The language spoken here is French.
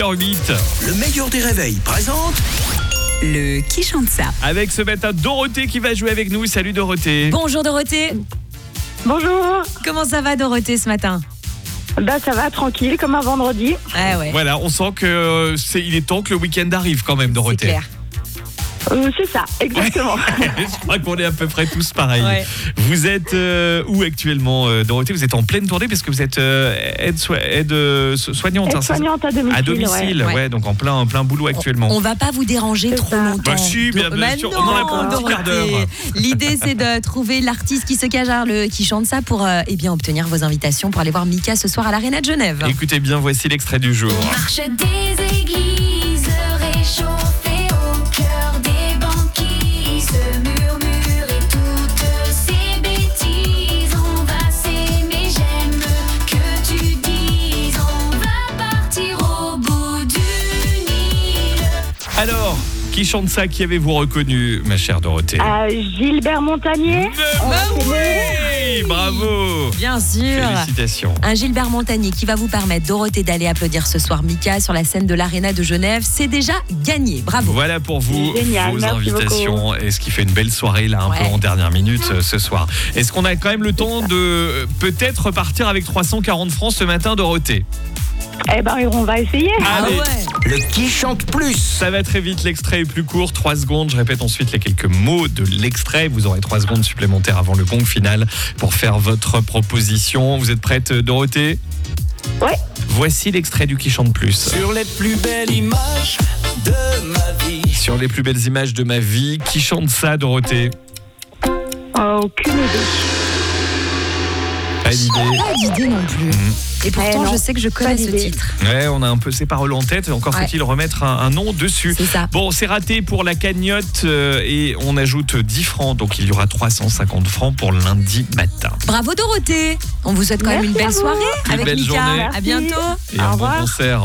8h08. Le meilleur des réveils présente Le Qui chante ça. Avec ce matin Dorothée qui va jouer avec nous. Salut Dorothée. Bonjour Dorothée. Bonjour. Comment ça va Dorothée ce matin? Ça va, tranquille, comme un vendredi. Ah ouais, Voilà, on sent que il est temps que le week-end arrive quand même, c'est Dorothée. clair. C'est ça, exactement. Je crois qu'on est à peu près tous pareils. Ouais. Vous êtes où actuellement, Dorothée? Vous êtes en pleine tournée parce que vous êtes aide-soignante. Aide-soignante à domicile. À domicile, ouais. ouais, donc en plein boulot actuellement. On va pas vous déranger C'est trop ça. longtemps. Bah si, bien Mais sûr, non, on en a pour un petit quart d'heure. Dorothée. L'idée c'est de trouver l'artiste qui se cache derrière le Qui chante ça pour obtenir vos invitations pour aller voir Mika ce soir à l'Arena de Genève. Écoutez bien, voici l'extrait du jour. Marche des églises réchauffées au cœur des banquises, murmure et toutes ces bêtises. On va s'aimer, j'aime que tu dises. On va partir au bout du Nil. Alors, qui chante ça? Qui avez-vous reconnu, ma chère Dorothée? Gilbert Montagnier. Oui, bravo. Bien sûr. Félicitations. Un Gilbert Montagnier qui va vous permettre, Dorothée, d'aller applaudir ce soir Mika sur la scène de l'Arena de Genève. C'est déjà gagné. Bravo. Voilà pour vous, Génial, vos merci invitations et ce qui fait une belle soirée là, un peu en dernière minute ce soir. Est-ce qu'on a quand même le temps de peut-être repartir avec 340 francs ce matin, Dorothée? On va essayer. Allez. le Qui chante plus. Ça va très vite, l'extrait est plus court, 3 secondes. Je répète ensuite les quelques mots de l'extrait. Vous aurez 3 secondes supplémentaires avant le gong final pour faire votre proposition. Vous êtes prête, Dorothée? Ouais. Voici l'extrait du Qui chante plus. Sur les plus belles images de ma vie. Sur les plus belles images de ma vie, qui chante ça, Dorothée? Aucune idée. Pas d'idée. Pas d'idée non plus. Et pourtant, non, je sais que je connais pas ce d'idée. titre. Ouais, on a un peu ces paroles en tête. Encore Ouais. faut-il remettre un nom dessus. C'est ça. Bon, c'est raté pour la cagnotte et on ajoute 10 francs. Donc il y aura 350 francs pour lundi matin. Bravo Dorothée. On vous souhaite quand même Merci une à belle vous. soirée Une avec belle Mika. journée. À bientôt. Et Au un bon revoir. concert.